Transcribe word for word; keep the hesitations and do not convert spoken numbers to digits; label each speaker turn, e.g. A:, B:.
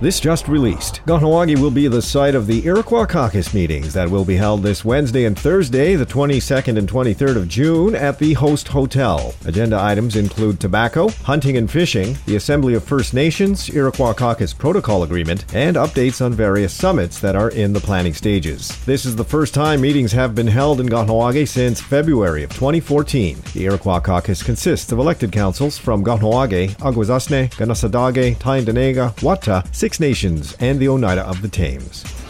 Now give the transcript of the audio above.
A: This just released. Kahnawake will be the site of the Iroquois Caucus meetings that will be held this Wednesday and Thursday, the twenty-second and twenty-third of June, at the Host Hotel. Agenda items include tobacco, hunting and fishing, the Assembly of First Nations, Iroquois Caucus Protocol Agreement, and updates on various summits that are in the planning stages. This is the first time meetings have been held in Kahnawake since February of twenty fourteen. The Iroquois Caucus consists of elected councils from Kahnawake, Akwesasne, Kanesatake, Tyendinaga, Wata, Six Nations, and the Oneida of the Thames.